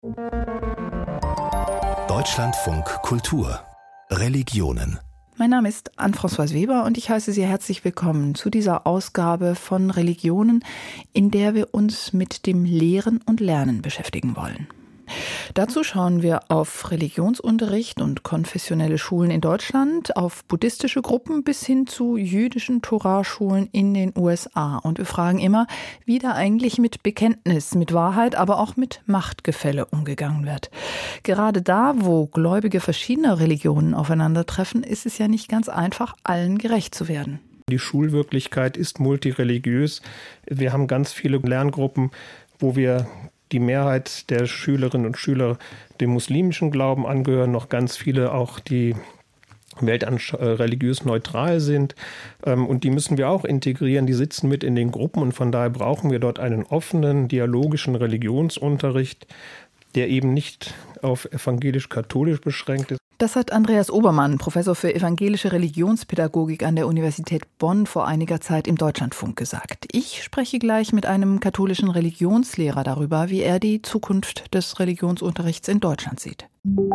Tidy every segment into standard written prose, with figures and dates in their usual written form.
Deutschlandfunk Kultur Religionen. Mein Name ist Anne-Françoise Weber und ich heiße Sie herzlich willkommen zu dieser Ausgabe von Religionen, in der wir uns mit dem Lehren und Lernen beschäftigen wollen. Dazu schauen wir auf Religionsunterricht und konfessionelle Schulen in Deutschland, auf buddhistische Gruppen bis hin zu jüdischen Torah-Schulen in den USA. Und wir fragen immer, wie da eigentlich mit Bekenntnis, mit Wahrheit, aber auch mit Machtgefälle umgegangen wird. Gerade da, wo Gläubige verschiedener Religionen aufeinandertreffen, ist es ja nicht ganz einfach, allen gerecht zu werden. Die Schulwirklichkeit ist multireligiös. Wir haben ganz viele Lerngruppen, wo wir die Mehrheit der Schülerinnen und Schüler dem muslimischen Glauben angehören, noch ganz viele auch, die religiös neutral sind. Und die müssen wir auch integrieren. Die sitzen mit in den Gruppen und von daher brauchen wir dort einen offenen, dialogischen Religionsunterricht, der eben nicht auf evangelisch-katholisch beschränkt ist. Das hat Andreas Obermann, Professor für evangelische Religionspädagogik an der Universität Bonn, vor einiger Zeit im Deutschlandfunk gesagt. Ich spreche gleich mit einem katholischen Religionslehrer darüber, wie er die Zukunft des Religionsunterrichts in Deutschland sieht.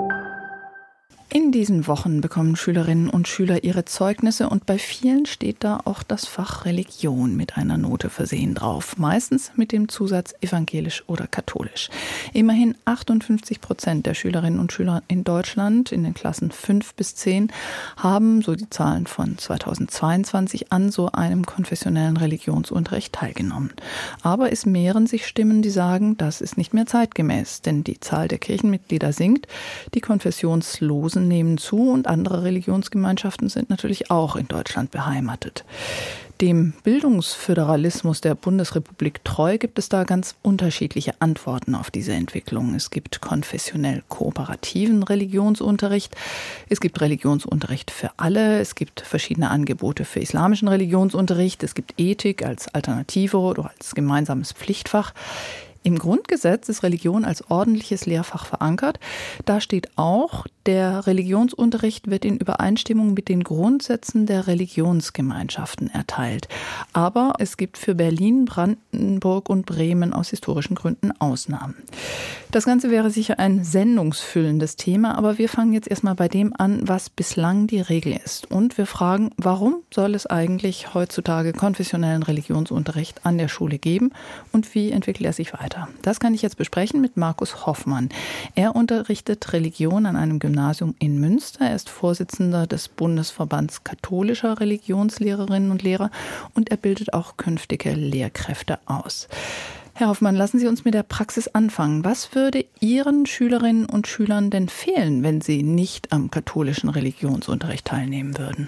In diesen Wochen bekommen Schülerinnen und Schüler ihre Zeugnisse und bei vielen steht da auch das Fach Religion mit einer Note versehen drauf. Meistens mit dem Zusatz evangelisch oder katholisch. Immerhin 58% der Schülerinnen und Schüler in Deutschland in den Klassen 5 bis 10 haben, so die Zahlen von 2022, an so einem konfessionellen Religionsunterricht teilgenommen. Aber es mehren sich Stimmen, die sagen, das ist nicht mehr zeitgemäß, denn die Zahl der Kirchenmitglieder sinkt, die Konfessionslosen nehmen zu und andere Religionsgemeinschaften sind natürlich auch in Deutschland beheimatet. Dem Bildungsföderalismus der Bundesrepublik treu gibt es da ganz unterschiedliche Antworten auf diese Entwicklung. Es gibt konfessionell kooperativen Religionsunterricht, es gibt Religionsunterricht für alle, es gibt verschiedene Angebote für islamischen Religionsunterricht, es gibt Ethik als Alternative oder als gemeinsames Pflichtfach. Im Grundgesetz ist Religion als ordentliches Lehrfach verankert. Da steht auch, der Religionsunterricht wird in Übereinstimmung mit den Grundsätzen der Religionsgemeinschaften erteilt. Aber es gibt für Berlin, Brandenburg und Bremen aus historischen Gründen Ausnahmen. Das Ganze wäre sicher ein sendungsfüllendes Thema, aber wir fangen jetzt erstmal bei dem an, was bislang die Regel ist. Und wir fragen, warum soll es eigentlich heutzutage konfessionellen Religionsunterricht an der Schule geben und wie entwickelt er sich weiter? Das kann ich jetzt besprechen mit Markus Hoffmann. Er unterrichtet Religion an einem Gymnasium in Münster. Er ist Vorsitzender des Bundesverbands katholischer Religionslehrerinnen und Lehrer und er bildet auch künftige Lehrkräfte aus. Herr Hoffmann, lassen Sie uns mit der Praxis anfangen. Was würde Ihren Schülerinnen und Schülern denn fehlen, wenn sie nicht am katholischen Religionsunterricht teilnehmen würden?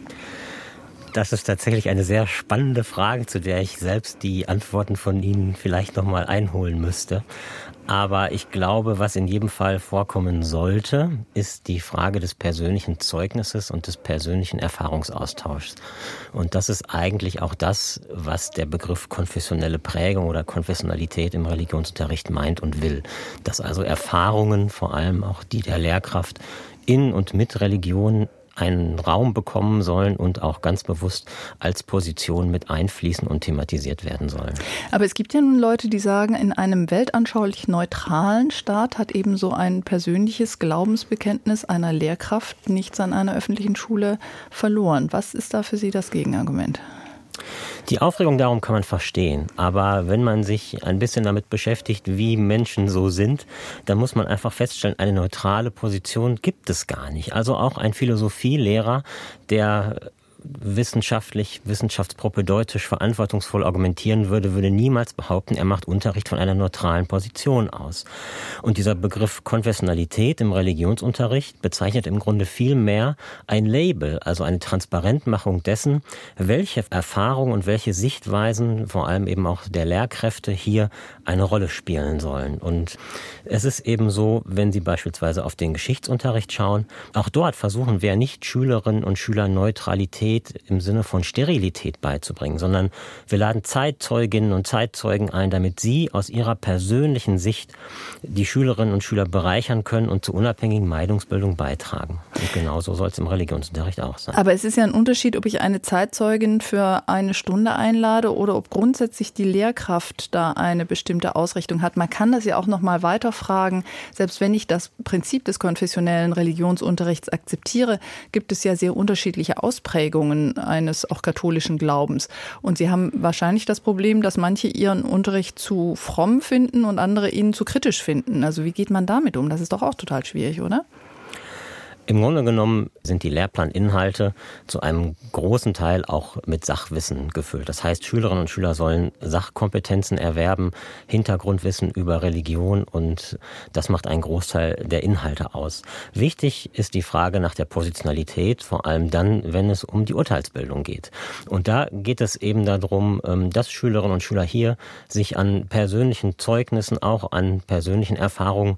Das ist tatsächlich eine sehr spannende Frage, zu der ich selbst die Antworten von Ihnen vielleicht noch mal einholen müsste. Aber ich glaube, was in jedem Fall vorkommen sollte, ist die Frage des persönlichen Zeugnisses und des persönlichen Erfahrungsaustauschs. Und das ist eigentlich auch das, was der Begriff konfessionelle Prägung oder Konfessionalität im Religionsunterricht meint und will. Dass also Erfahrungen, vor allem auch die der Lehrkraft, in und mit Religion einen Raum bekommen sollen und auch ganz bewusst als Position mit einfließen und thematisiert werden sollen. Aber es gibt ja nun Leute, die sagen, in einem weltanschaulich neutralen Staat hat eben so ein persönliches Glaubensbekenntnis einer Lehrkraft nichts an einer öffentlichen Schule verloren. Was ist da für Sie das Gegenargument? Die Aufregung darum kann man verstehen, aber wenn man sich ein bisschen damit beschäftigt, wie Menschen so sind, dann muss man einfach feststellen, eine neutrale Position gibt es gar nicht. Also auch ein Philosophielehrer, der wissenschaftspropädeutisch verantwortungsvoll argumentieren würde niemals behaupten, er macht Unterricht von einer neutralen Position aus. Und dieser Begriff Konfessionalität im Religionsunterricht bezeichnet im Grunde viel mehr ein Label, also eine Transparentmachung dessen, welche Erfahrungen und welche Sichtweisen, vor allem eben auch der Lehrkräfte, hier eine Rolle spielen sollen. Und es ist eben so, wenn Sie beispielsweise auf den Geschichtsunterricht schauen, auch dort versuchen wir nicht Schülerinnen und Schüler Neutralität Neutralität im Sinne von Sterilität beizubringen, sondern wir laden Zeitzeuginnen und Zeitzeugen ein, damit sie aus ihrer persönlichen Sicht die Schülerinnen und Schüler bereichern können und zur unabhängigen Meinungsbildung beitragen. Und genauso soll es im Religionsunterricht auch sein. Aber es ist ja ein Unterschied, ob ich eine Zeitzeugin für eine Stunde einlade oder ob grundsätzlich die Lehrkraft da eine bestimmte Ausrichtung hat. Man kann das ja auch noch mal weiterfragen. Selbst wenn ich das Prinzip des konfessionellen Religionsunterrichts akzeptiere, gibt es ja sehr unterschiedliche Ausprägungen eines auch katholischen Glaubens. Und Sie haben wahrscheinlich das Problem, dass manche Ihren Unterricht zu fromm finden und andere ihn zu kritisch finden. Also wie geht man damit um? Das ist doch auch total schwierig, oder? Im Grunde genommen sind die Lehrplaninhalte zu einem großen Teil auch mit Sachwissen gefüllt. Das heißt, Schülerinnen und Schüler sollen Sachkompetenzen erwerben, Hintergrundwissen über Religion, und das macht einen Großteil der Inhalte aus. Wichtig ist die Frage nach der Positionalität, vor allem dann, wenn es um die Urteilsbildung geht. Und da geht es eben darum, dass Schülerinnen und Schüler hier sich an persönlichen Zeugnissen, auch an persönlichen Erfahrungen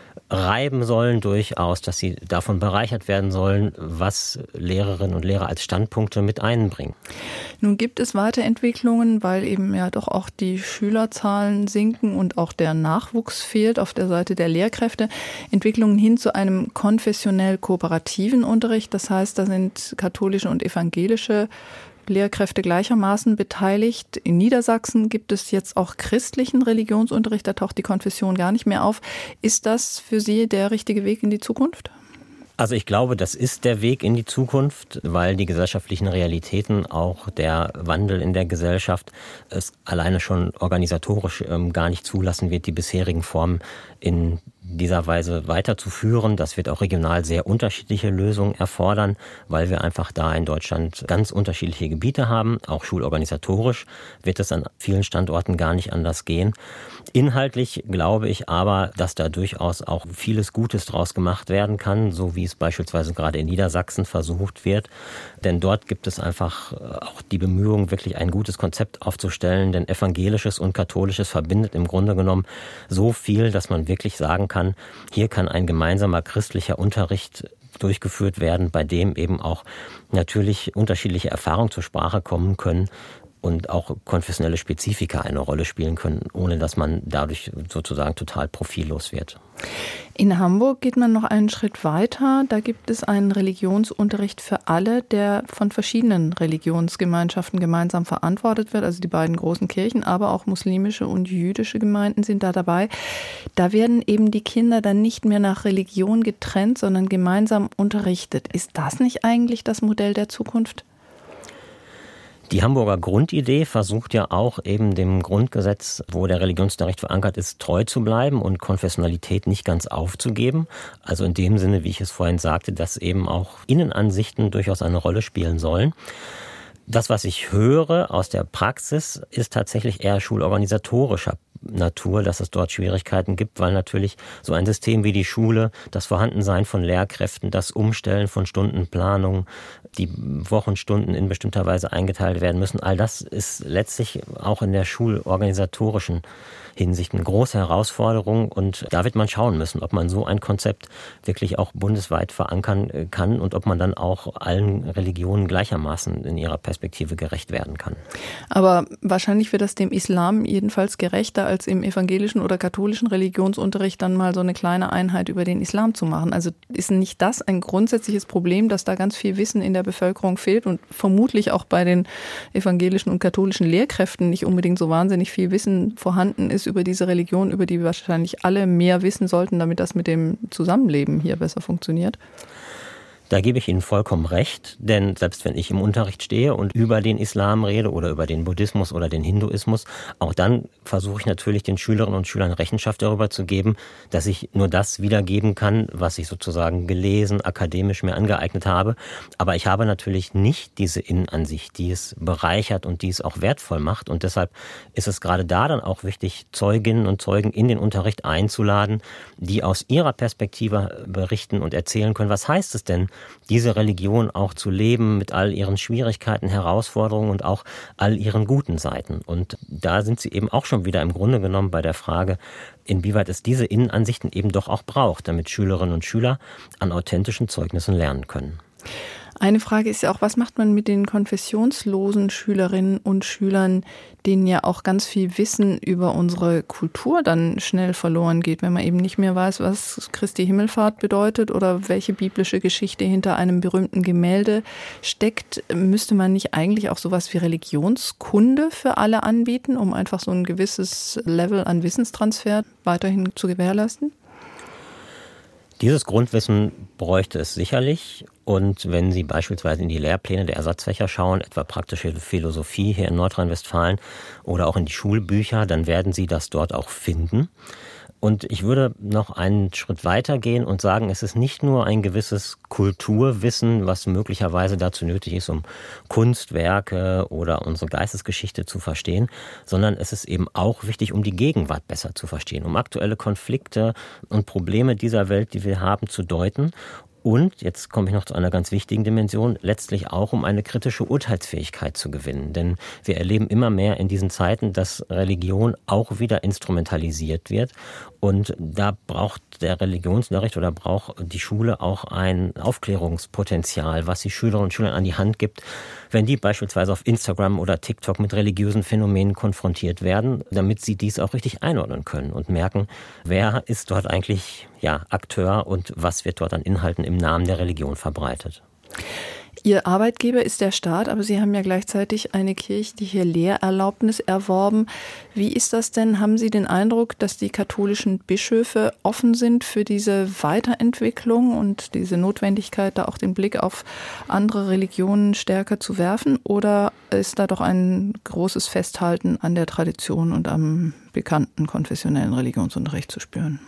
reiben sollen durchaus, dass sie davon bereichert werden sollen, was Lehrerinnen und Lehrer als Standpunkte mit einbringen. Nun gibt es Weiterentwicklungen, weil eben ja doch auch die Schülerzahlen sinken und auch der Nachwuchs fehlt auf der Seite der Lehrkräfte. Entwicklungen hin zu einem konfessionell kooperativen Unterricht. Das heißt, da sind katholische und evangelische Lehrkräfte gleichermaßen beteiligt. In Niedersachsen gibt es jetzt auch christlichen Religionsunterricht, da taucht die Konfession gar nicht mehr auf. Ist das für Sie der richtige Weg in die Zukunft? Also ich glaube, das ist der Weg in die Zukunft, weil die gesellschaftlichen Realitäten, auch der Wandel in der Gesellschaft, es alleine schon organisatorisch gar nicht zulassen wird, die bisherigen Formen in dieser Weise weiterzuführen. Das wird auch regional sehr unterschiedliche Lösungen erfordern, weil wir einfach da in Deutschland ganz unterschiedliche Gebiete haben. Auch schulorganisatorisch wird es an vielen Standorten gar nicht anders gehen. Inhaltlich glaube ich aber, dass da durchaus auch vieles Gutes draus gemacht werden kann, so wie es beispielsweise gerade in Niedersachsen versucht wird. Denn dort gibt es einfach auch die Bemühungen, wirklich ein gutes Konzept aufzustellen. Denn Evangelisches und Katholisches verbindet im Grunde genommen so viel, dass man wirklich sagen kann, hier kann ein gemeinsamer christlicher Unterricht durchgeführt werden, bei dem eben auch natürlich unterschiedliche Erfahrungen zur Sprache kommen können und auch konfessionelle Spezifika eine Rolle spielen können, ohne dass man dadurch sozusagen total profillos wird. In Hamburg geht man noch einen Schritt weiter. Da gibt es einen Religionsunterricht für alle, der von verschiedenen Religionsgemeinschaften gemeinsam verantwortet wird. Also die beiden großen Kirchen, aber auch muslimische und jüdische Gemeinden sind da dabei. Da werden eben die Kinder dann nicht mehr nach Religion getrennt, sondern gemeinsam unterrichtet. Ist das nicht eigentlich das Modell der Zukunft? Die Hamburger Grundidee versucht ja auch eben dem Grundgesetz, wo der Religionsunterricht verankert ist, treu zu bleiben und Konfessionalität nicht ganz aufzugeben. Also in dem Sinne, wie ich es vorhin sagte, dass eben auch Innenansichten durchaus eine Rolle spielen sollen. Das, was ich höre aus der Praxis, ist tatsächlich eher schulorganisatorischer Natur, dass es dort Schwierigkeiten gibt, weil natürlich so ein System wie die Schule, das Vorhandensein von Lehrkräften, das Umstellen von Stundenplanung, die Wochenstunden in bestimmter Weise eingeteilt werden müssen, all das ist letztlich auch in der schulorganisatorischen Hinsicht eine große Herausforderung, und da wird man schauen müssen, ob man so ein Konzept wirklich auch bundesweit verankern kann und ob man dann auch allen Religionen gleichermaßen in ihrer Perspektive gerecht werden kann. Aber wahrscheinlich wird das dem Islam jedenfalls gerechter, als im evangelischen oder katholischen Religionsunterricht dann mal so eine kleine Einheit über den Islam zu machen. Also ist nicht das ein grundsätzliches Problem, dass da ganz viel Wissen in der Bevölkerung fehlt und vermutlich auch bei den evangelischen und katholischen Lehrkräften nicht unbedingt so wahnsinnig viel Wissen vorhanden ist über diese Religion, über die wahrscheinlich alle mehr wissen sollten, damit das mit dem Zusammenleben hier besser funktioniert? Da gebe ich Ihnen vollkommen recht, denn selbst wenn ich im Unterricht stehe und über den Islam rede oder über den Buddhismus oder den Hinduismus, auch dann versuche ich natürlich den Schülerinnen und Schülern Rechenschaft darüber zu geben, dass ich nur das wiedergeben kann, was ich sozusagen gelesen, akademisch mir angeeignet habe. Aber ich habe natürlich nicht diese Innenansicht, die es bereichert und die es auch wertvoll macht. Und deshalb ist es gerade da dann auch wichtig, Zeuginnen und Zeugen in den Unterricht einzuladen, die aus ihrer Perspektive berichten und erzählen können, was heißt es denn, diese Religion auch zu leben mit all ihren Schwierigkeiten, Herausforderungen und auch all ihren guten Seiten. Und da sind Sie eben auch schon wieder im Grunde genommen bei der Frage, inwieweit es diese Innenansichten eben doch auch braucht, damit Schülerinnen und Schüler an authentischen Zeugnissen lernen können. Eine Frage ist ja auch, was macht man mit den konfessionslosen Schülerinnen und Schülern, denen ja auch ganz viel Wissen über unsere Kultur dann schnell verloren geht, wenn man eben nicht mehr weiß, was Christi Himmelfahrt bedeutet oder welche biblische Geschichte hinter einem berühmten Gemälde steckt. Müsste man nicht eigentlich auch sowas wie Religionskunde für alle anbieten, um einfach so ein gewisses Level an Wissenstransfer weiterhin zu gewährleisten? Dieses Grundwissen bräuchte es sicherlich. Und wenn Sie beispielsweise in die Lehrpläne der Ersatzfächer schauen, etwa praktische Philosophie hier in Nordrhein-Westfalen oder auch in die Schulbücher, dann werden Sie das dort auch finden. Und ich würde noch einen Schritt weiter gehen und sagen, es ist nicht nur ein gewisses Kulturwissen, was möglicherweise dazu nötig ist, um Kunstwerke oder unsere Geistesgeschichte zu verstehen, sondern es ist eben auch wichtig, um die Gegenwart besser zu verstehen, um aktuelle Konflikte und Probleme dieser Welt, die wir haben, zu deuten. Und, jetzt komme ich noch zu einer ganz wichtigen Dimension, letztlich auch, um eine kritische Urteilsfähigkeit zu gewinnen. Denn wir erleben immer mehr in diesen Zeiten, dass Religion auch wieder instrumentalisiert wird. Und da braucht der Religionsunterricht oder braucht die Schule auch ein Aufklärungspotenzial, was die Schülerinnen und Schüler an die Hand gibt, wenn die beispielsweise auf Instagram oder TikTok mit religiösen Phänomenen konfrontiert werden, damit sie dies auch richtig einordnen können und merken, wer ist dort eigentlich Akteur und was wird dort an Inhalten im Namen der Religion verbreitet. Ihr Arbeitgeber ist der Staat, aber Sie haben ja gleichzeitig eine kirchliche Lehrerlaubnis erworben. Wie ist das denn? Haben Sie den Eindruck, dass die katholischen Bischöfe offen sind für diese Weiterentwicklung und diese Notwendigkeit, da auch den Blick auf andere Religionen stärker zu werfen? Oder ist da doch ein großes Festhalten an der Tradition und am bekannten konfessionellen Religionsunterricht zu spüren?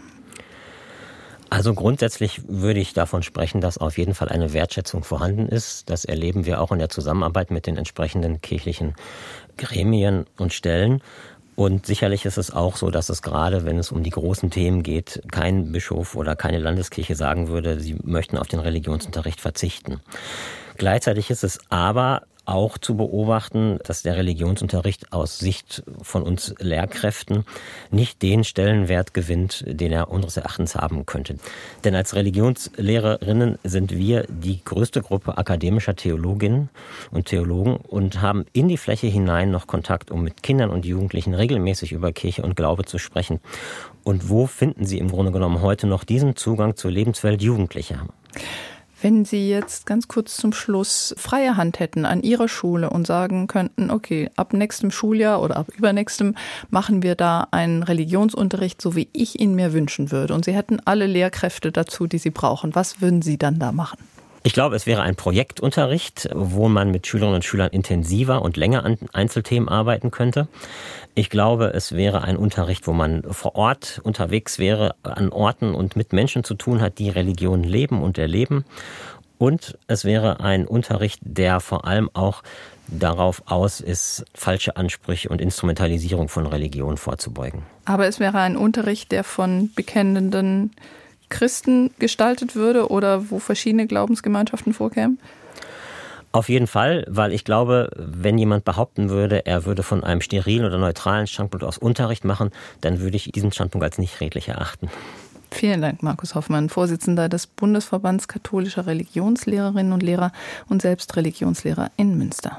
Also grundsätzlich würde ich davon sprechen, dass auf jeden Fall eine Wertschätzung vorhanden ist. Das erleben wir auch in der Zusammenarbeit mit den entsprechenden kirchlichen Gremien und Stellen. Und sicherlich ist es auch so, dass es gerade, wenn es um die großen Themen geht, kein Bischof oder keine Landeskirche sagen würde, sie möchten auf den Religionsunterricht verzichten. Gleichzeitig ist es aber auch zu beobachten, dass der Religionsunterricht aus Sicht von uns Lehrkräften nicht den Stellenwert gewinnt, den er unseres Erachtens haben könnte. Denn als Religionslehrerinnen sind wir die größte Gruppe akademischer Theologinnen und Theologen und haben in die Fläche hinein noch Kontakt, um mit Kindern und Jugendlichen regelmäßig über Kirche und Glaube zu sprechen. Und wo finden Sie im Grunde genommen heute noch diesen Zugang zur Lebenswelt Jugendlicher? Wenn Sie jetzt ganz kurz zum Schluss freie Hand hätten an Ihrer Schule und sagen könnten, okay, ab nächstem Schuljahr oder ab übernächstem machen wir da einen Religionsunterricht, so wie ich ihn mir wünschen würde. Und Sie hätten alle Lehrkräfte dazu, die Sie brauchen. Was würden Sie dann da machen? Ich glaube, es wäre ein Projektunterricht, wo man mit Schülerinnen und Schülern intensiver und länger an Einzelthemen arbeiten könnte. Ich glaube, es wäre ein Unterricht, wo man vor Ort unterwegs wäre, an Orten und mit Menschen zu tun hat, die Religion leben und erleben. Und es wäre ein Unterricht, der vor allem auch darauf aus ist, falsche Ansprüche und Instrumentalisierung von Religion vorzubeugen. Aber es wäre ein Unterricht, der von bekennenden Christen gestaltet würde oder wo verschiedene Glaubensgemeinschaften vorkämen? Auf jeden Fall, weil ich glaube, wenn jemand behaupten würde, er würde von einem sterilen oder neutralen Standpunkt aus Unterricht machen, dann würde ich diesen Standpunkt als nicht redlich erachten. Vielen Dank, Markus Hoffmann, Vorsitzender des Bundesverbands katholischer Religionslehrerinnen und Lehrer und selbst Religionslehrer in Münster.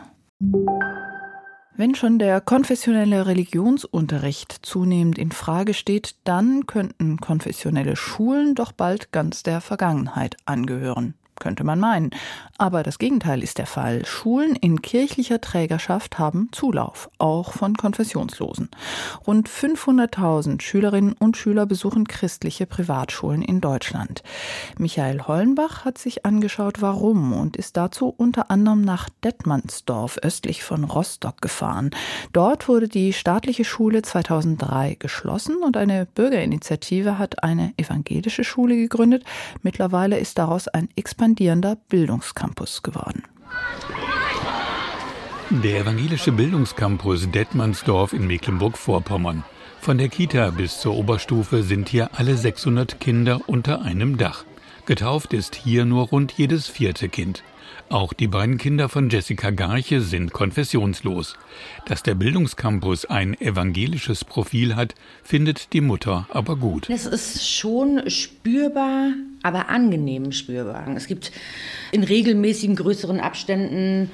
Wenn schon der konfessionelle Religionsunterricht zunehmend in Frage steht, dann könnten konfessionelle Schulen doch bald ganz der Vergangenheit angehören. Könnte man meinen. Aber das Gegenteil ist der Fall. Schulen in kirchlicher Trägerschaft haben Zulauf, auch von Konfessionslosen. Rund 500.000 Schülerinnen und Schüler besuchen christliche Privatschulen in Deutschland. Michael Hollenbach hat sich angeschaut, warum, und ist dazu unter anderem nach Detmandsdorf östlich von Rostock gefahren. Dort wurde die staatliche Schule 2003 geschlossen und eine Bürgerinitiative hat eine evangelische Schule gegründet. Mittlerweile ist daraus ein expandierender Bildungscampus geworden. Der evangelische Bildungscampus Detmandsdorf in Mecklenburg-Vorpommern. Von der Kita bis zur Oberstufe sind hier alle 600 Kinder unter einem Dach. Getauft ist hier nur rund jedes 4. Kind. Auch die beiden Kinder von Jessica Garche sind konfessionslos. Dass der Bildungscampus ein evangelisches Profil hat, findet die Mutter aber gut. Es ist schon spürbar aber angenehm spürbar. Es gibt in regelmäßigen größeren Abständen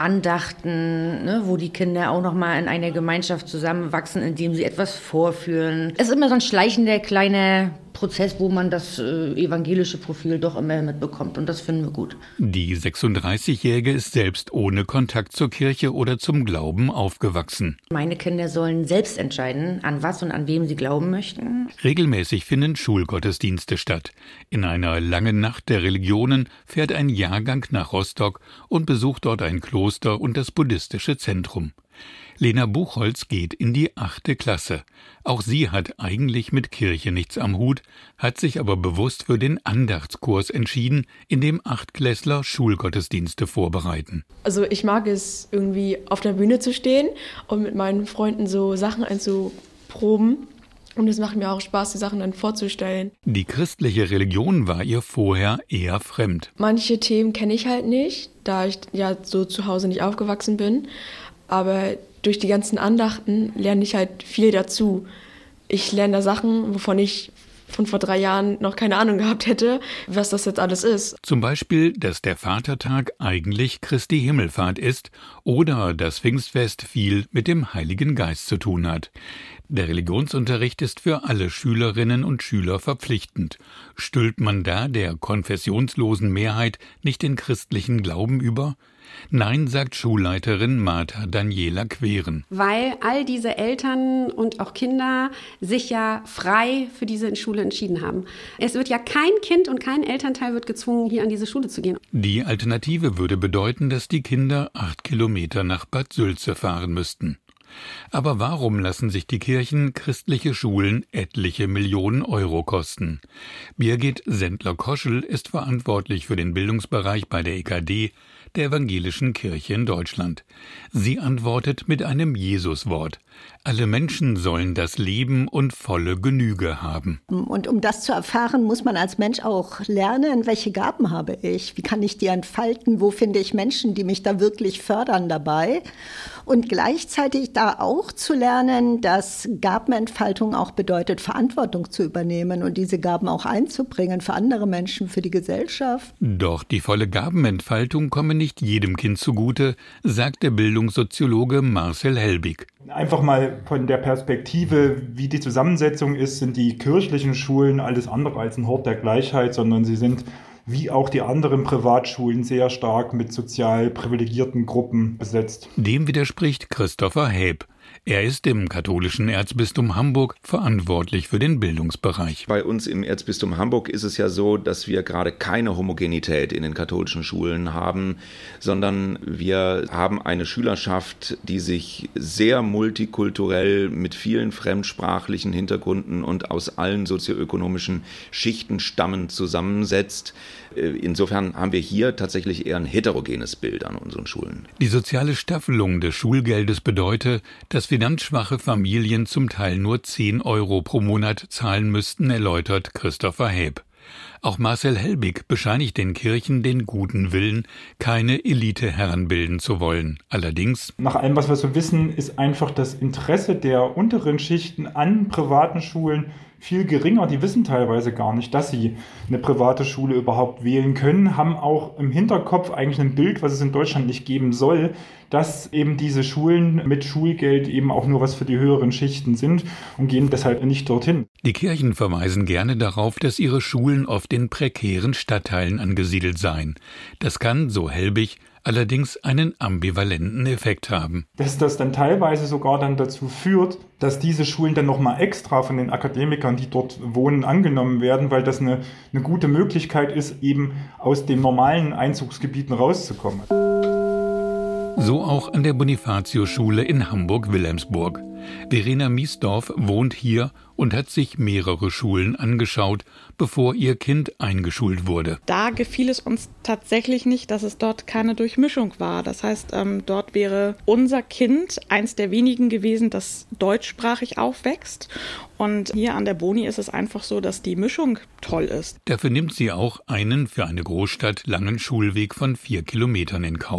Andachten, ne, wo die Kinder auch nochmal in einer Gemeinschaft zusammenwachsen, indem sie etwas vorführen. Es ist immer so ein schleichender kleiner Prozess, wo man das evangelische Profil doch immer mitbekommt, und das finden wir gut. Die 36-Jährige ist selbst ohne Kontakt zur Kirche oder zum Glauben aufgewachsen. Meine Kinder sollen selbst entscheiden, an was und an wem sie glauben möchten. Regelmäßig finden Schulgottesdienste statt. In einer langen Nacht der Religionen fährt ein Jahrgang nach Rostock und besucht dort ein Kloster und das buddhistische Zentrum. Lena Buchholz geht in die 8. Klasse. Auch sie hat eigentlich mit Kirche nichts am Hut, hat sich aber bewusst für den Andachtskurs entschieden, in dem 8-Klässler Schulgottesdienste vorbereiten. Also ich mag es irgendwie auf der Bühne zu stehen und mit meinen Freunden so Sachen einzuproben. Und es macht mir auch Spaß, die Sachen dann vorzustellen. Die christliche Religion war ihr vorher eher fremd. Manche Themen kenne ich halt nicht, da ich ja so zu Hause nicht aufgewachsen bin. Aber durch die ganzen Andachten lerne ich halt viel dazu. Ich lerne da Sachen, wovon ich von vor 3 Jahren noch keine Ahnung gehabt hätte, was das jetzt alles ist. Zum Beispiel, dass der Vatertag eigentlich Christi Himmelfahrt ist oder das Pfingstfest viel mit dem Heiligen Geist zu tun hat. Der Religionsunterricht ist für alle Schülerinnen und Schüler verpflichtend. Stülpt man da der konfessionslosen Mehrheit nicht den christlichen Glauben über? Nein, sagt Schulleiterin Martha Daniela Queren. Weil all diese Eltern und auch Kinder sich ja frei für diese Schule entschieden haben. Es wird ja kein Kind und kein Elternteil wird gezwungen, hier an diese Schule zu gehen. Die Alternative würde bedeuten, dass die Kinder 8 Kilometer nach Bad Sülze fahren müssten. Aber warum lassen sich die Kirchen christliche Schulen etliche Millionen Euro kosten? Birgit Sendler-Koschel ist verantwortlich für den Bildungsbereich bei der EKD, der Evangelischen Kirche in Deutschland. Sie antwortet mit einem Jesuswort. Alle Menschen sollen das Leben und volle Genüge haben. Und um das zu erfahren, muss man als Mensch auch lernen, welche Gaben habe ich? Wie kann ich die entfalten? Wo finde ich Menschen, die mich da wirklich fördern dabei? Und gleichzeitig da auch zu lernen, dass Gabenentfaltung auch bedeutet, Verantwortung zu übernehmen und diese Gaben auch einzubringen für andere Menschen, für die Gesellschaft. Doch die volle Gabenentfaltung komme nicht jedem Kind zugute, sagt der Bildungssoziologe Marcel Helbig. Einfach mal von der Perspektive, wie die Zusammensetzung ist, sind die kirchlichen Schulen alles andere als ein Hort der Gleichheit, sondern sie sind wie auch die anderen Privatschulen sehr stark mit sozial privilegierten Gruppen besetzt. Dem widerspricht Christopher Häb. Er ist im katholischen Erzbistum Hamburg verantwortlich für den Bildungsbereich. Bei uns im Erzbistum Hamburg ist es ja so, dass wir gerade keine Homogenität in den katholischen Schulen haben, sondern wir haben eine Schülerschaft, die sich sehr multikulturell mit vielen fremdsprachlichen Hintergründen und aus allen sozioökonomischen Schichten stammend zusammensetzt. Insofern haben wir hier tatsächlich eher ein heterogenes Bild an unseren Schulen. Die soziale Staffelung des Schulgeldes bedeutet, dass finanzschwache Familien zum Teil nur 10 Euro pro Monat zahlen müssten, erläutert Christopher Häb. Auch Marcel Helbig bescheinigt den Kirchen den guten Willen, keine Elite heranbilden zu wollen. Allerdings: Nach allem, was wir so wissen, ist einfach das Interesse der unteren Schichten an privaten Schulen viel geringer. Die wissen teilweise gar nicht, dass sie eine private Schule überhaupt wählen können, haben auch im Hinterkopf eigentlich ein Bild, was es in Deutschland nicht geben soll, dass eben diese Schulen mit Schulgeld eben auch nur was für die höheren Schichten sind und gehen deshalb nicht dorthin. Die Kirchen verweisen gerne darauf, dass ihre Schulen oft in prekären Stadtteilen angesiedelt seien. Das kann, so Helbig, allerdings einen ambivalenten Effekt haben. Dass das dann teilweise sogar dann dazu führt, dass diese Schulen dann nochmal extra von den Akademikern, die dort wohnen, angenommen werden, weil das eine gute Möglichkeit ist, eben aus den normalen Einzugsgebieten rauszukommen. So auch an der Bonifatius-Schule in Hamburg-Wilhelmsburg. Verena Miesdorf wohnt hier und hat sich mehrere Schulen angeschaut, bevor ihr Kind eingeschult wurde. Da gefiel es uns tatsächlich nicht, dass es dort keine Durchmischung war. Das heißt, dort wäre unser Kind eins der wenigen gewesen, das deutschsprachig aufwächst. Und hier an der Boni ist es einfach so, dass die Mischung toll ist. Dafür nimmt sie auch einen für eine Großstadt langen Schulweg von 4 Kilometern in Kauf.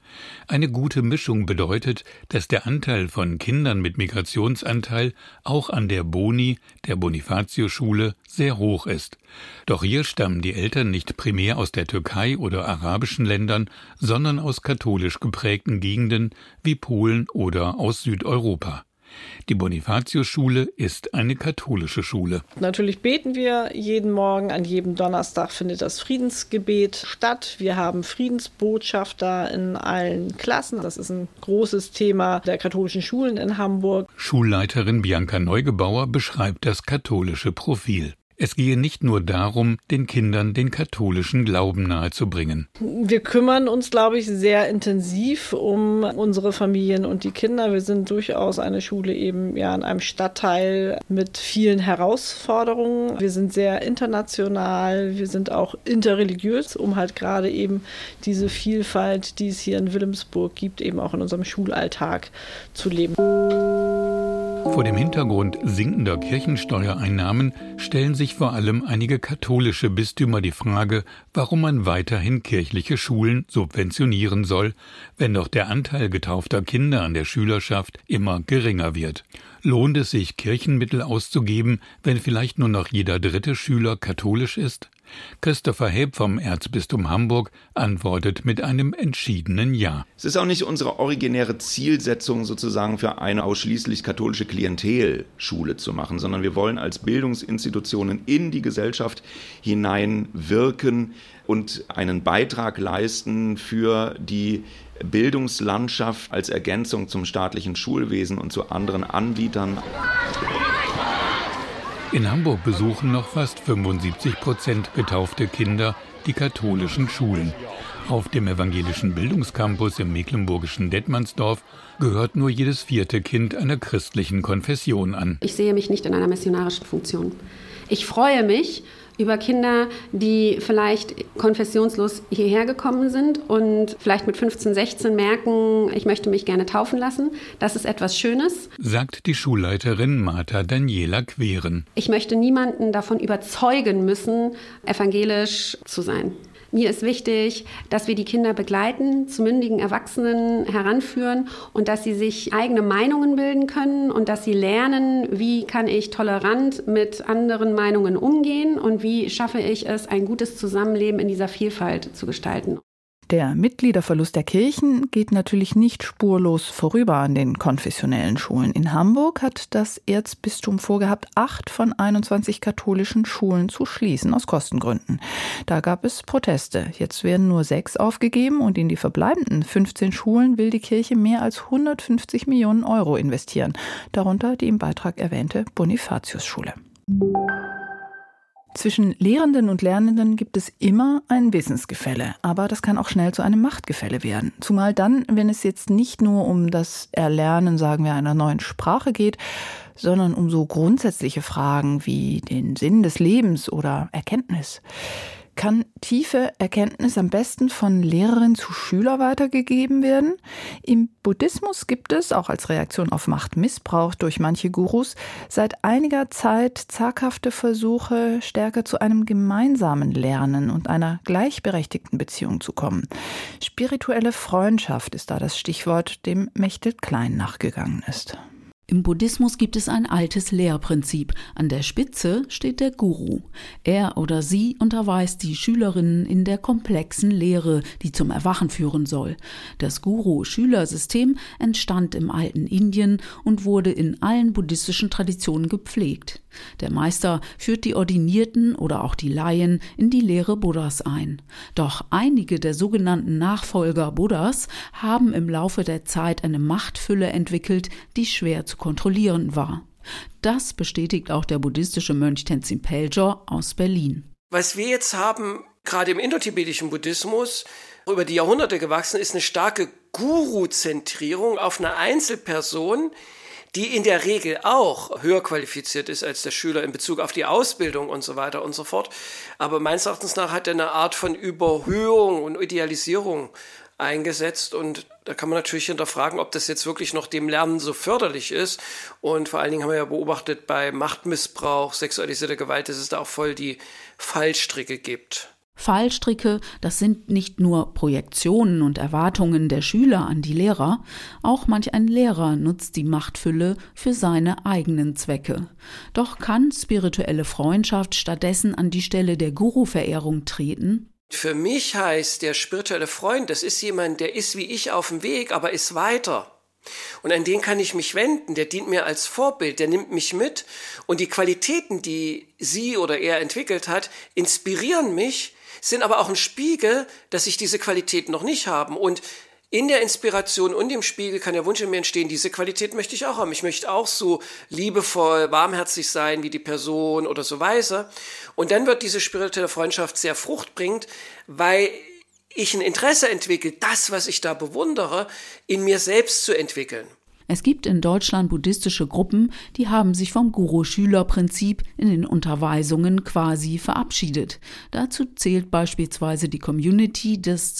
Eine gute Mischung bedeutet, dass der Anteil von Kindern mit Migrationsanteil auch an der Boni, der Bonifatius-Schule, sehr hoch ist. Doch hier stammen die Eltern nicht primär aus der Türkei oder arabischen Ländern, sondern aus katholisch geprägten Gegenden wie Polen oder aus Südeuropa. Die Bonifatius-Schule ist eine katholische Schule. Natürlich beten wir jeden Morgen, an jedem Donnerstag findet das Friedensgebet statt. Wir haben Friedensbotschafter in allen Klassen. Das ist ein großes Thema der katholischen Schulen in Hamburg. Schulleiterin Bianca Neugebauer beschreibt das katholische Profil. Es gehe nicht nur darum, den Kindern den katholischen Glauben nahezubringen. Wir kümmern uns, glaube ich, sehr intensiv um unsere Familien und die Kinder. Wir sind durchaus eine Schule eben in einem Stadtteil mit vielen Herausforderungen. Wir sind sehr international, wir sind auch interreligiös, um halt gerade eben diese Vielfalt, die es hier in Wilhelmsburg gibt, eben auch in unserem Schulalltag zu leben. Vor dem Hintergrund sinkender Kirchensteuereinnahmen stellen sich vor allem einige katholische Bistümer die Frage, warum man weiterhin kirchliche Schulen subventionieren soll, wenn doch der Anteil getaufter Kinder an der Schülerschaft immer geringer wird. Lohnt es sich, Kirchenmittel auszugeben, wenn vielleicht nur noch jeder dritte Schüler katholisch ist? Christopher Heb vom Erzbistum Hamburg antwortet mit einem entschiedenen Ja. Es ist auch nicht unsere originäre Zielsetzung, sozusagen für eine ausschließlich katholische Klientel Schule zu machen, sondern wir wollen als Bildungsinstitutionen in die Gesellschaft hineinwirken und einen Beitrag leisten für die Bildungslandschaft als Ergänzung zum staatlichen Schulwesen und zu anderen Anbietern. In Hamburg besuchen noch fast 75% getaufte Kinder die katholischen Schulen. Auf dem evangelischen Bildungscampus im mecklenburgischen Detmandsdorf gehört nur jedes 4. Kind einer christlichen Konfession an. Ich sehe mich nicht in einer missionarischen Funktion. Ich freue mich über Kinder, die vielleicht konfessionslos hierher gekommen sind und vielleicht mit 15, 16 merken, ich möchte mich gerne taufen lassen. Das ist etwas Schönes, sagt die Schulleiterin Martha Daniela Queren. Ich möchte niemanden davon überzeugen müssen, evangelisch zu sein. Mir ist wichtig, dass wir die Kinder begleiten, zu mündigen Erwachsenen heranführen und dass sie sich eigene Meinungen bilden können und dass sie lernen, wie kann ich tolerant mit anderen Meinungen umgehen und wie schaffe ich es, ein gutes Zusammenleben in dieser Vielfalt zu gestalten. Der Mitgliederverlust der Kirchen geht natürlich nicht spurlos vorüber an den konfessionellen Schulen. In Hamburg hat das Erzbistum vorgehabt, 8 von 21 katholischen Schulen zu schließen, aus Kostengründen. Da gab es Proteste. Jetzt werden nur 6 aufgegeben und in die verbleibenden 15 Schulen will die Kirche mehr als 150 Millionen Euro investieren. Darunter die im Beitrag erwähnte Bonifatius-Schule. Zwischen Lehrenden und Lernenden gibt es immer ein Wissensgefälle, aber das kann auch schnell zu einem Machtgefälle werden. Zumal dann, wenn es jetzt nicht nur um das Erlernen, sagen wir, einer neuen Sprache geht, sondern um so grundsätzliche Fragen wie den Sinn des Lebens oder Erkenntnis. Kann tiefe Erkenntnis am besten von Lehrerin zu Schüler weitergegeben werden? Im Buddhismus gibt es, auch als Reaktion auf Machtmissbrauch durch manche Gurus, seit einiger Zeit zaghafte Versuche, stärker zu einem gemeinsamen Lernen und einer gleichberechtigten Beziehung zu kommen. Spirituelle Freundschaft ist da das Stichwort, dem Mechthild Klein nachgegangen ist. Im Buddhismus gibt es ein altes Lehrprinzip. An der Spitze steht der Guru. Er oder sie unterweist die Schülerinnen in der komplexen Lehre, die zum Erwachen führen soll. Das Guru-Schüler-System entstand im alten Indien und wurde in allen buddhistischen Traditionen gepflegt. Der Meister führt die Ordinierten oder auch die Laien in die Lehre Buddhas ein. Doch einige der sogenannten Nachfolger Buddhas haben im Laufe der Zeit eine Machtfülle entwickelt, die schwer zu kontrollieren war. Das bestätigt auch der buddhistische Mönch Tenzin Pelgyor aus Berlin. Was wir jetzt haben, gerade im indotibetischen Buddhismus, über die Jahrhunderte gewachsen, ist eine starke Guru-Zentrierung auf eine Einzelperson, die in der Regel auch höher qualifiziert ist als der Schüler in Bezug auf die Ausbildung und so weiter und so fort. Aber meines Erachtens nach hat er eine Art von Überhöhung und Idealisierung eingesetzt und da kann man natürlich hinterfragen, ob das jetzt wirklich noch dem Lernen so förderlich ist und vor allen Dingen haben wir ja beobachtet bei Machtmissbrauch, sexualisierter Gewalt, dass es da auch voll die Fallstricke gibt. Fallstricke, das sind nicht nur Projektionen und Erwartungen der Schüler an die Lehrer, auch manch ein Lehrer nutzt die Machtfülle für seine eigenen Zwecke. Doch kann spirituelle Freundschaft stattdessen an die Stelle der Guru-Verehrung treten? Für mich heißt der spirituelle Freund, das ist jemand, der ist wie ich auf dem Weg, aber ist weiter. Und an den kann ich mich wenden, der dient mir als Vorbild, der nimmt mich mit. Und die Qualitäten, die sie oder er entwickelt hat, inspirieren mich, sind aber auch ein Spiegel, dass ich diese Qualitäten noch nicht habe. Und in der Inspiration und im Spiegel kann der Wunsch in mir entstehen, diese Qualität möchte ich auch haben. Ich möchte auch so liebevoll, warmherzig sein wie die Person oder so weise. Und dann wird diese spirituelle Freundschaft sehr fruchtbringend, weil ich ein Interesse entwickle, das, was ich da bewundere, in mir selbst zu entwickeln. Es gibt in Deutschland buddhistische Gruppen, die haben sich vom Guru-Schüler-Prinzip in den Unterweisungen quasi verabschiedet. Dazu zählt beispielsweise die Community des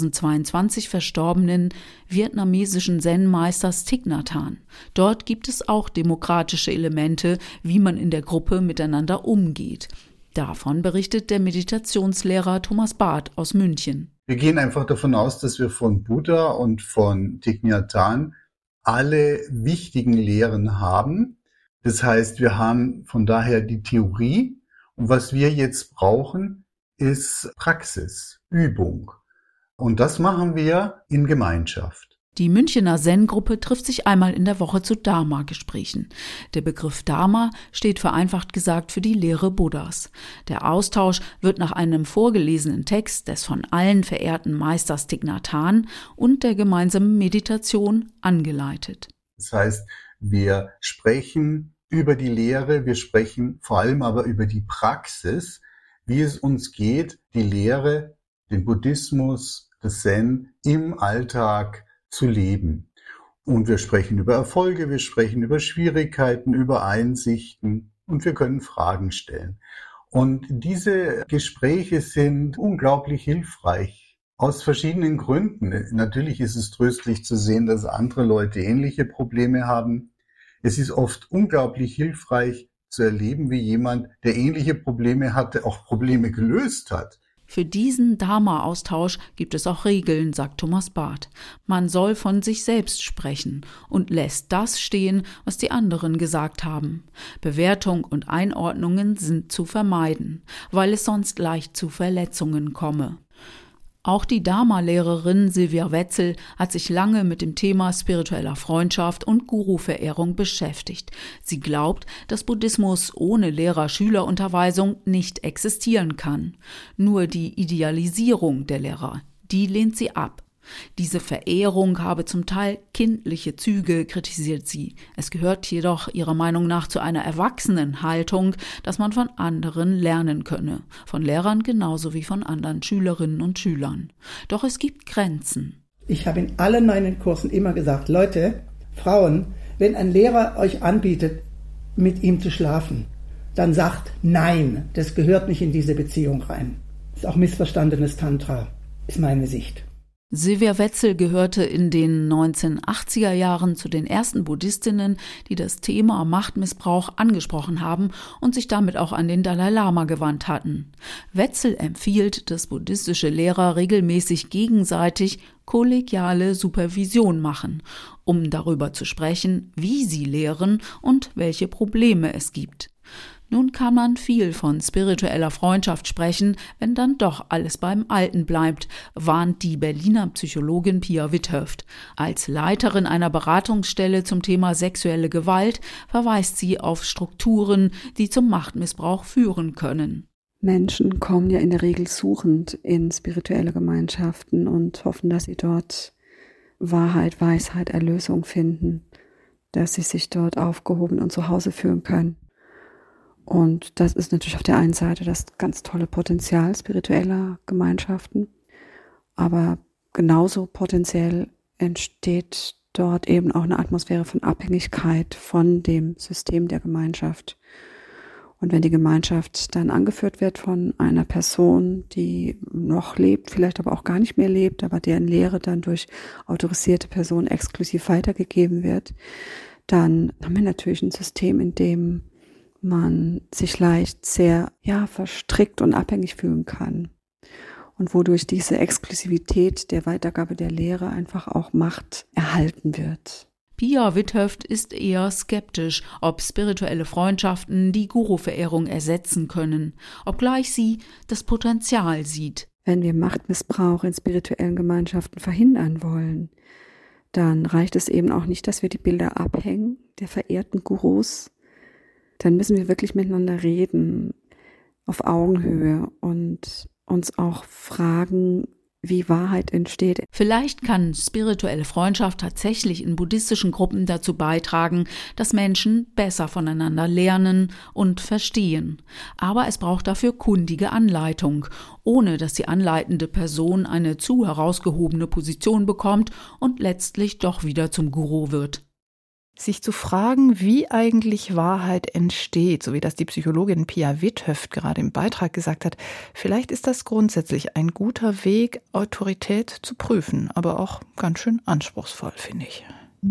2022 verstorbenen vietnamesischen Zen-Meisters Thich Nhat Hanh. Dort gibt es auch demokratische Elemente, wie man in der Gruppe miteinander umgeht. Davon berichtet der Meditationslehrer Thomas Barth aus München. Wir gehen einfach davon aus, dass wir von Buddha und von Thich Nhat Hanh alle wichtigen Lehren haben. Das heißt, wir haben von daher die Theorie und was wir jetzt brauchen, ist Praxis, Übung. Und das machen wir in Gemeinschaft. Die Münchener Zen-Gruppe trifft sich einmal in der Woche zu Dharma-Gesprächen. Der Begriff Dharma steht vereinfacht gesagt für die Lehre Buddhas. Der Austausch wird nach einem vorgelesenen Text des von allen verehrten Meisters Thich Nhat Hanh und der gemeinsamen Meditation angeleitet. Das heißt, wir sprechen über die Lehre, wir sprechen vor allem aber über die Praxis, wie es uns geht, die Lehre, den Buddhismus, das Zen im Alltag zu leben. Und wir sprechen über Erfolge, wir sprechen über Schwierigkeiten, über Einsichten und wir können Fragen stellen. Und diese Gespräche sind unglaublich hilfreich. Aus verschiedenen Gründen. Natürlich ist es tröstlich zu sehen, dass andere Leute ähnliche Probleme haben. Es ist oft unglaublich hilfreich zu erleben, wie jemand, der ähnliche Probleme hatte, auch Probleme gelöst hat. Für diesen Dharma-Austausch gibt es auch Regeln, sagt Thomas Barth. Man soll von sich selbst sprechen und lässt das stehen, was die anderen gesagt haben. Bewertung und Einordnungen sind zu vermeiden, weil es sonst leicht zu Verletzungen komme. Auch die Dharma-Lehrerin Silvia Wetzel hat sich lange mit dem Thema spiritueller Freundschaft und Guru-Verehrung beschäftigt. Sie glaubt, dass Buddhismus ohne Lehrer-Schüler-Unterweisung nicht existieren kann. Nur die Idealisierung der Lehrer, die lehnt sie ab. Diese Verehrung habe zum Teil kindliche Züge, kritisiert sie. Es gehört jedoch ihrer Meinung nach zu einer Erwachsenenhaltung, dass man von anderen lernen könne. Von Lehrern genauso wie von anderen Schülerinnen und Schülern. Doch es gibt Grenzen. Ich habe in allen meinen Kursen immer gesagt, Leute, Frauen, wenn ein Lehrer euch anbietet, mit ihm zu schlafen, dann sagt nein, das gehört nicht in diese Beziehung rein. Das ist auch missverstandenes Tantra, ist meine Sicht. Silvia Wetzel gehörte in den 1980er Jahren zu den ersten Buddhistinnen, die das Thema Machtmissbrauch angesprochen haben und sich damit auch an den Dalai Lama gewandt hatten. Wetzel empfiehlt, dass buddhistische Lehrer regelmäßig gegenseitig kollegiale Supervision machen, um darüber zu sprechen, wie sie lehren und welche Probleme es gibt. Nun kann man viel von spiritueller Freundschaft sprechen, wenn dann doch alles beim Alten bleibt, warnt die Berliner Psychologin Pia Witthöft. Als Leiterin einer Beratungsstelle zum Thema sexuelle Gewalt verweist sie auf Strukturen, die zum Machtmissbrauch führen können. Menschen kommen ja in der Regel suchend in spirituelle Gemeinschaften und hoffen, dass sie dort Wahrheit, Weisheit, Erlösung finden, dass sie sich dort aufgehoben und zu Hause fühlen können. Und das ist natürlich auf der einen Seite das ganz tolle Potenzial spiritueller Gemeinschaften, aber genauso potenziell entsteht dort eben auch eine Atmosphäre von Abhängigkeit von dem System der Gemeinschaft. Und wenn die Gemeinschaft dann angeführt wird von einer Person, die noch lebt, vielleicht aber auch gar nicht mehr lebt, aber deren Lehre dann durch autorisierte Personen exklusiv weitergegeben wird, dann haben wir natürlich ein System, in dem man sich leicht sehr verstrickt und abhängig fühlen kann. und wodurch diese Exklusivität der Weitergabe der Lehre einfach auch Macht erhalten wird. Pia Withöft ist eher skeptisch, ob spirituelle Freundschaften die Guru-Verehrung ersetzen können, obgleich sie das Potenzial sieht. Wenn wir Machtmissbrauch in spirituellen Gemeinschaften verhindern wollen, dann reicht es eben auch nicht, dass wir die Bilder abhängen der verehrten Gurus. Dann müssen wir wirklich miteinander reden, auf Augenhöhe und uns auch fragen, wie Wahrheit entsteht. Vielleicht kann spirituelle Freundschaft tatsächlich in buddhistischen Gruppen dazu beitragen, dass Menschen besser voneinander lernen und verstehen. Aber es braucht dafür kundige Anleitung, ohne dass die anleitende Person eine zu herausgehobene Position bekommt und letztlich doch wieder zum Guru wird. Sich zu fragen, wie eigentlich Wahrheit entsteht, so wie das die Psychologin Pia Withöft gerade im Beitrag gesagt hat, vielleicht ist das grundsätzlich ein guter Weg, Autorität zu prüfen, aber auch ganz schön anspruchsvoll, finde ich.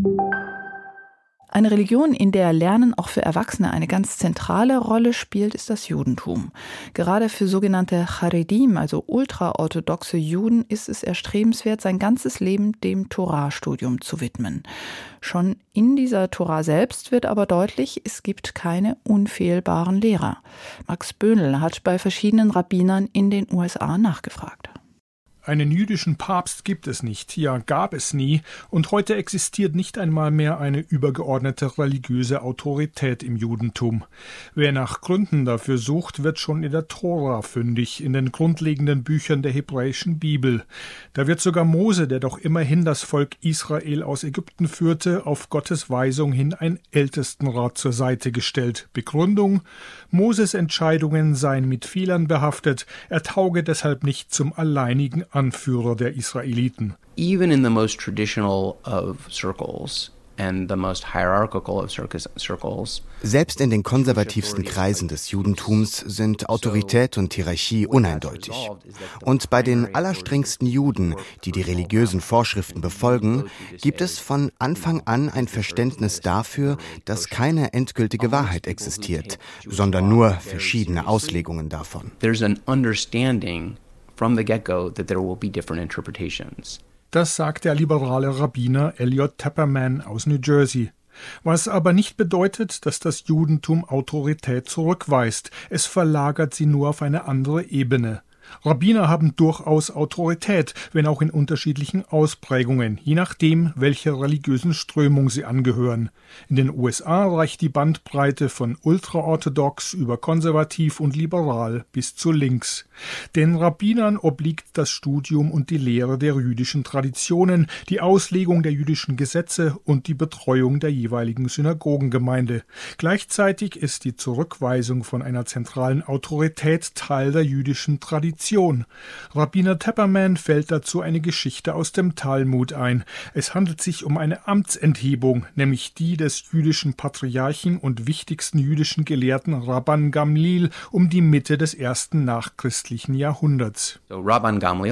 Eine Religion, in der Lernen auch für Erwachsene eine ganz zentrale Rolle spielt, ist das Judentum. Gerade für sogenannte Charedim, also ultraorthodoxe Juden, ist es erstrebenswert, sein ganzes Leben dem Torah-Studium zu widmen. Schon in dieser Torah selbst wird aber deutlich, es gibt keine unfehlbaren Lehrer. Max Böhnl hat bei verschiedenen Rabbinern in den USA nachgefragt. Einen jüdischen Papst gibt es nicht, ja gab es nie, und heute existiert nicht einmal mehr eine übergeordnete religiöse Autorität im Judentum. Wer nach Gründen dafür sucht, wird schon in der Tora fündig, in den grundlegenden Büchern der hebräischen Bibel. Da wird sogar Mose, der doch immerhin das Volk Israel aus Ägypten führte, auf Gottes Weisung hin ein Ältestenrat zur Seite gestellt. Begründung: Moses Entscheidungen seien mit Fehlern behaftet, er tauge deshalb nicht zum alleinigen Anführer der Israeliten. Even in the most traditional of circles and the most hierarchical of circles. Selbst in den konservativsten Kreisen des Judentums sind Autorität und Hierarchie uneindeutig. Und bei den allerstrengsten Juden, die die religiösen Vorschriften befolgen, gibt es von Anfang an ein Verständnis dafür, dass keine endgültige Wahrheit existiert, sondern nur verschiedene Auslegungen davon. There's an understanding from the get-go that there will be different interpretations. Das sagt der liberale Rabbiner Elliot Tepperman aus New Jersey. Was aber nicht bedeutet, dass das Judentum Autorität zurückweist. Es verlagert sie nur auf eine andere Ebene. Rabbiner haben durchaus Autorität, wenn auch in unterschiedlichen Ausprägungen, je nachdem, welcher religiösen Strömung sie angehören. In den USA reicht die Bandbreite von ultraorthodox über konservativ und liberal bis zu links. Den Rabbinern obliegt das Studium und die Lehre der jüdischen Traditionen, die Auslegung der jüdischen Gesetze und die Betreuung der jeweiligen Synagogengemeinde. Gleichzeitig ist die Zurückweisung von einer zentralen Autorität Teil der jüdischen Tradition. Rabbiner Tepperman fällt dazu eine Geschichte aus dem Talmud ein. Es handelt sich um eine Amtsenthebung, nämlich die des jüdischen Patriarchen und wichtigsten jüdischen Gelehrten Rabban Gamliel um die Mitte des ersten nachchristlichen Jahrhunderts. Rabban Gamliel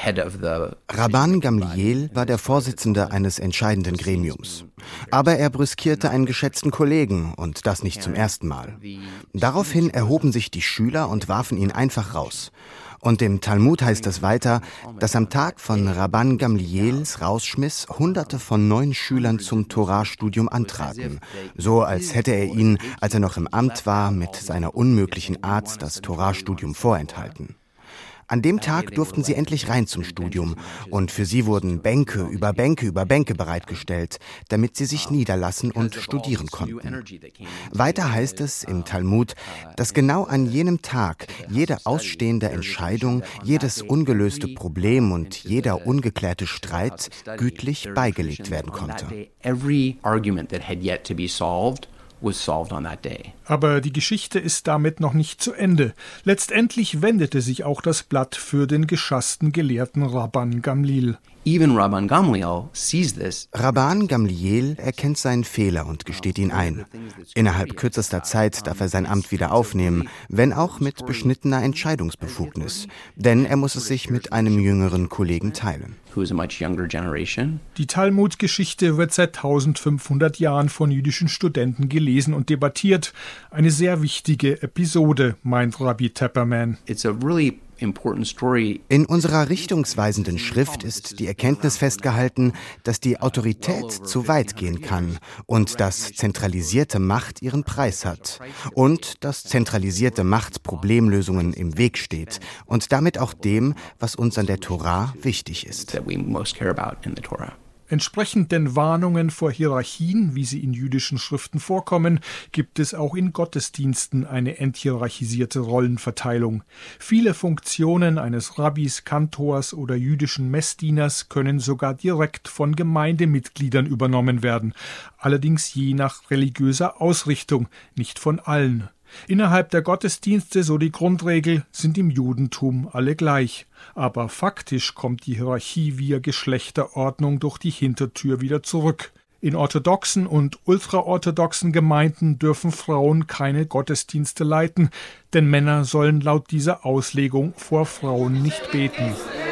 war der Vorsitzende eines entscheidenden Gremiums. Aber er brüskierte einen geschätzten Kollegen, und das nicht zum ersten Mal. Daraufhin erhoben sich die Schüler und warfen ihn einfach raus. Und im Talmud heißt es weiter, dass am Tag von Rabban Gamliels Rausschmiss Hunderte von neuen Schülern zum Torah-Studium antraten. So als hätte er ihnen, als er noch im Amt war, mit seiner unmöglichen Art das Torah-Studium vorenthalten. An dem Tag durften sie endlich rein zum Studium und für sie wurden Bänke über Bänke über Bänke bereitgestellt, damit sie sich niederlassen und studieren konnten. Weiter heißt es im Talmud, dass genau an jenem Tag jede ausstehende Entscheidung, jedes ungelöste Problem und jeder ungeklärte Streit gütlich beigelegt werden konnte. Aber die Geschichte ist damit noch nicht zu Ende. Letztendlich wendete sich auch das Blatt für den geschassten Gelehrten Rabban Gamliel. Rabban Gamliel erkennt seinen Fehler und gesteht ihn ein. Innerhalb kürzester Zeit darf er sein Amt wieder aufnehmen, wenn auch mit beschnittener Entscheidungsbefugnis. Denn er muss es sich mit einem jüngeren Kollegen teilen. Die Talmud-Geschichte wird seit 1500 Jahren von jüdischen Studenten gelesen und debattiert. Eine sehr wichtige Episode, meint Rabbi Tepperman. In unserer richtungsweisenden Schrift ist die Erkenntnis festgehalten, dass die Autorität zu weit gehen kann und dass zentralisierte Macht ihren Preis hat und dass zentralisierte Macht Problemlösungen im Weg steht und damit auch dem, was uns an der Tora wichtig ist. Entsprechend den Warnungen vor Hierarchien, wie sie in jüdischen Schriften vorkommen, gibt es auch in Gottesdiensten eine enthierarchisierte Rollenverteilung. Viele Funktionen eines Rabbis, Kantors oder jüdischen Messdieners können sogar direkt von Gemeindemitgliedern übernommen werden, allerdings je nach religiöser Ausrichtung, nicht von allen. Innerhalb der Gottesdienste, so die Grundregel, sind im Judentum alle gleich. Aber faktisch kommt die Hierarchie via Geschlechterordnung durch die Hintertür wieder zurück. In orthodoxen und ultraorthodoxen Gemeinden dürfen Frauen keine Gottesdienste leiten, denn Männer sollen laut dieser Auslegung vor Frauen nicht beten.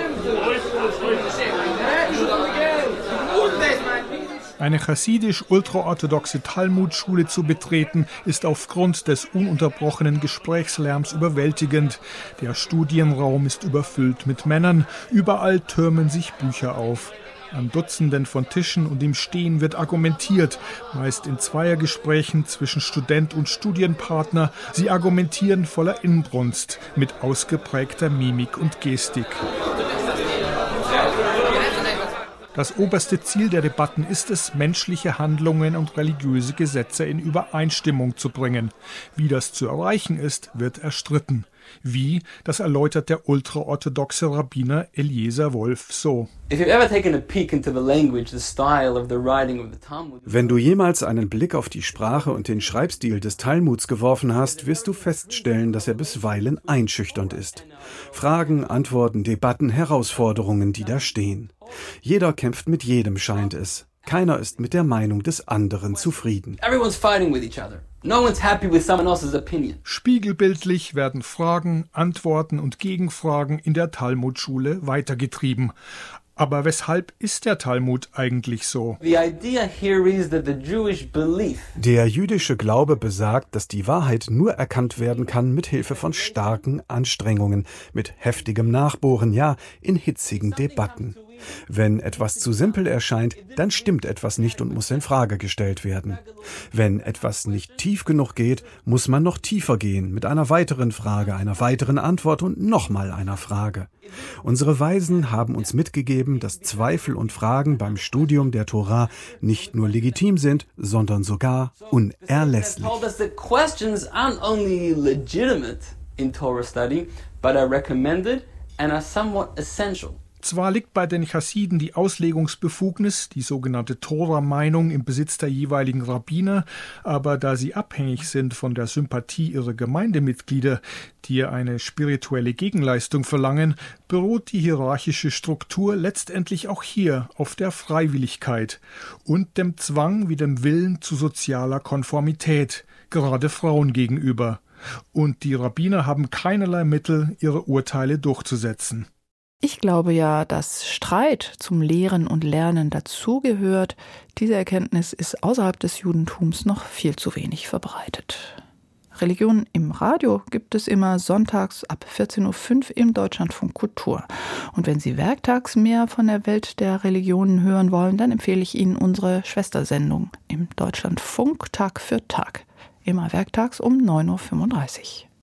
Eine chassidisch-ultraorthodoxe Talmudschule zu betreten, ist aufgrund des ununterbrochenen Gesprächslärms überwältigend. Der Studienraum ist überfüllt mit Männern, überall türmen sich Bücher auf. An Dutzenden von Tischen und im Stehen wird argumentiert, meist in Zweiergesprächen zwischen Student und Studienpartner. Sie argumentieren voller Inbrunst, mit ausgeprägter Mimik und Gestik. Das oberste Ziel der Debatten ist es, menschliche Handlungen und religiöse Gesetze in Übereinstimmung zu bringen. Wie das zu erreichen ist, wird erstritten. Wie, das erläutert der ultraorthodoxe Rabbiner Eliezer Wolf so. Wenn du jemals einen Blick auf die Sprache und den Schreibstil des Talmuds geworfen hast, wirst du feststellen, dass er bisweilen einschüchternd ist. Fragen, Antworten, Debatten, Herausforderungen, die da stehen. Jeder kämpft mit jedem, scheint es. Keiner ist mit der Meinung des anderen zufrieden. Spiegelbildlich werden Fragen, Antworten und Gegenfragen in der Talmudschule weitergetrieben. Aber weshalb ist der Talmud eigentlich so? Der jüdische Glaube besagt, dass die Wahrheit nur erkannt werden kann mit Hilfe von starken Anstrengungen, mit heftigem Nachbohren, ja, in hitzigen Debatten. Wenn etwas zu simpel erscheint, dann stimmt etwas nicht und muss in Frage gestellt werden. Wenn etwas nicht tief genug geht, muss man noch tiefer gehen, mit einer weiteren Frage, einer weiteren Antwort und nochmal einer Frage. Unsere Weisen haben uns mitgegeben, dass Zweifel und Fragen beim Studium der Tora nicht nur legitim sind, sondern sogar unerlässlich. Zwar liegt bei den Chassiden die Auslegungsbefugnis, die sogenannte Tora-Meinung, im Besitz der jeweiligen Rabbiner, aber da sie abhängig sind von der Sympathie ihrer Gemeindemitglieder, die eine spirituelle Gegenleistung verlangen, beruht die hierarchische Struktur letztendlich auch hier auf der Freiwilligkeit und dem Zwang wie dem Willen zu sozialer Konformität, gerade Frauen gegenüber. Und die Rabbiner haben keinerlei Mittel, ihre Urteile durchzusetzen. Ich glaube ja, dass Streit zum Lehren und Lernen dazugehört. Diese Erkenntnis ist außerhalb des Judentums noch viel zu wenig verbreitet. Religion im Radio gibt es immer sonntags ab 14.05 Uhr im Deutschlandfunk Kultur. Und wenn Sie werktags mehr von der Welt der Religionen hören wollen, dann empfehle ich Ihnen unsere Schwestersendung im Deutschlandfunk Tag für Tag. Immer werktags um 9.35 Uhr.